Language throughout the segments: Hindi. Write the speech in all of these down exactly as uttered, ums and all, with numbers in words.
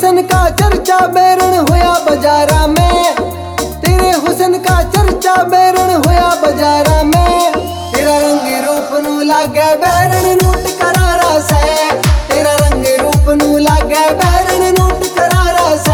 हुस्न का चर्चा बैरण होया बाजारा में, तेरे हुस्न का चर्चा बैरण होया बाजारा में। तेरा रंग रूप नू लागे बैरण नोट करारा से, तेरा रंग रूप नू लागे बैरण नोट करारा से।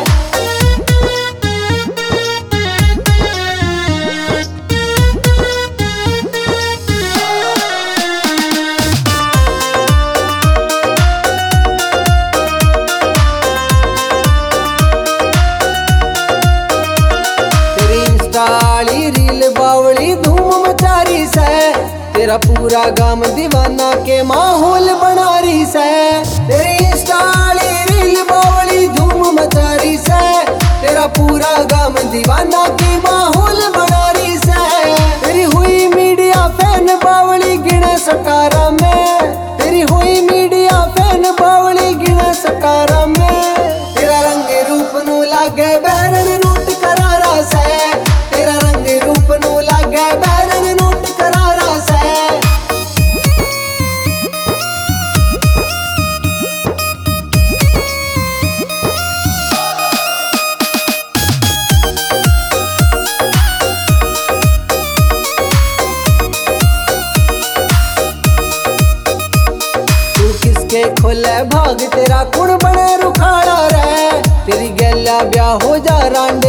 इंस्टाली रील बावली धूम मचारी से, तेरा पूरा गांव दीवाना के माहौल बना रही से। तेरी इंस्टाली रील बावली धूम मचारी से, तेरा पूरा गांव दीवाना के माहौल बना रही से। तेरी हुई मीडिया फैन बावली गिने सकारा में, तेरी हुई मीडिया फैन बावली गिने सकारा में। तेरा रंग रूप नू लागे बैरण नोट करारा से, तेरा रंग रूप नू लागे बैरण नोट करारा से। तू किसके खोले भाग तेरा कुण बने रुखाड़ा रे, तेरी गैला ब्याह हो जा रांड